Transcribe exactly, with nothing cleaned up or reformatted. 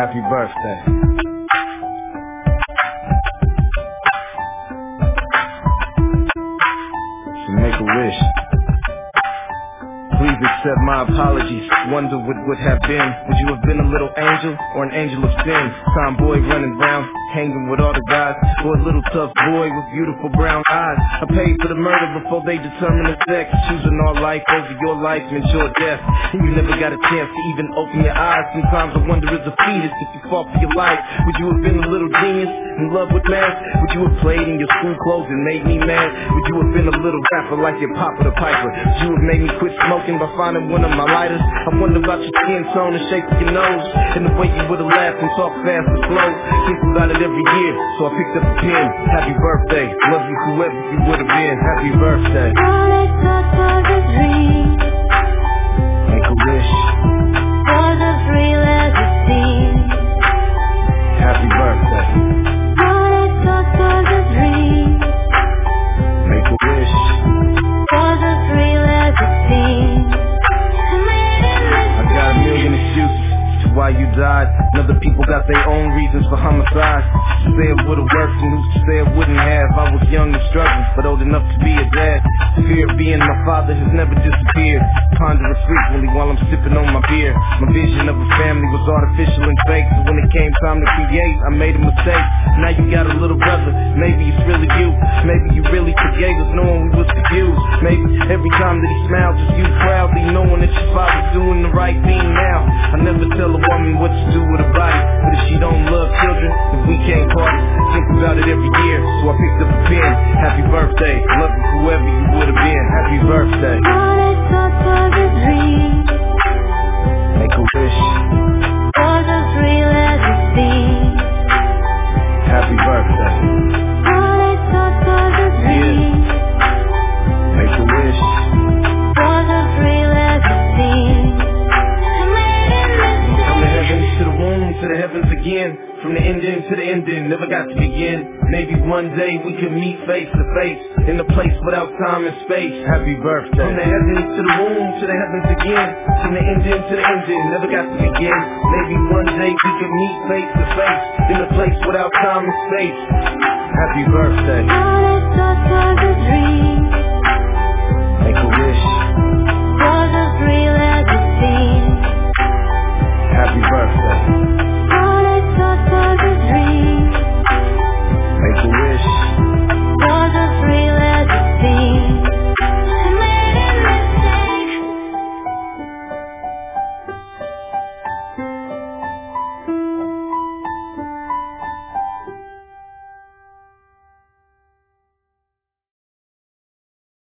Happy birthday. So make a wish. Please accept my apologies. Wonder what would have been. Would you have been a little angel or an angel of sin? Tomboy running round, hanging with all the guys, or a little tough boy with beautiful brown eyes. I paid for the murder before they determined the sex, choosing our life over your life and your death. And you never got a chance to even open your eyes. Sometimes I wonder as a fetus if you fought for your life, would you have been a little genius in love with math? Would you have played in your school clothes and made me mad? Would you have been a little rapper like your Papa the Piper? Would you have made me quit smoking by finding one of my lighters? I wonder about your skin tone and shape of your nose, and the way you would have laughed and talked fast and slow. Think about it every year, so I picked up a pen. Happy birthday, love you whoever you would have been. Happy birthday. All I thought was a dream. Make a wish. Was as real as it seems. Happy birthday. All I thought was a dream. Make a wish. Was as real as it seems. I got a million excuses to why you died. And other people got their own reasons for homicide. Who say it would've worked and who's to say it wouldn't have? I was young and struggling, but old enough to be a dad. Fear of being my father has never disappeared. Pondering frequently while I'm sipping on my beer. My vision of a family was artificial and fake, so when it came time to create, I made a mistake. Now you got a little brother, maybe it's really you. Maybe you really forgave us knowing we was confused. Maybe every time that he smiled, just you proudly knowing that your father's doing the right thing now. I never tell a woman what to do with her body, but if she don't love children, then we can't party. Think about it every year, so I picked up a pen. Happy birthday, love you whoever you would have been. Happy birthday. All I thought was a dream. Make a wish. Was as real as it seems. Happy birthday. All I thought was a dream. Make a wish. Was as real as it seems. From the heavens to the womb to the heavens again. From the ending to the ending, never got to begin. Maybe one day we could meet face to face in a place without time and space. Happy birthday. From the heavens to the womb to the heavens again. From the ending to the ending, never got to begin. Maybe one day we could meet face to face in a place without time and space. Happy birthday.